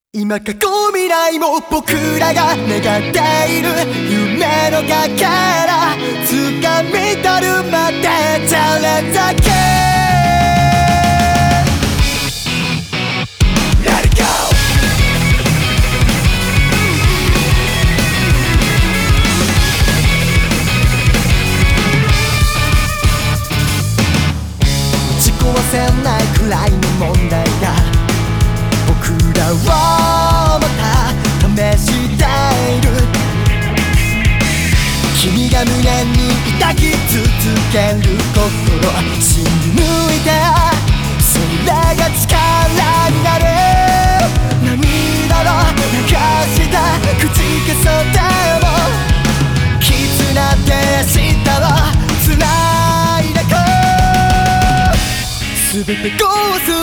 今過去未来も僕らが願っている夢のかけら掴み取るまでチャレンジだけ Let it go 打ち壊せないくらいの問題だ僕らはまた試している君が胸に抱き続ける心死に抜いてそれが力になる涙の流した口消そうでも絆で明日を繋いでこう全てこうす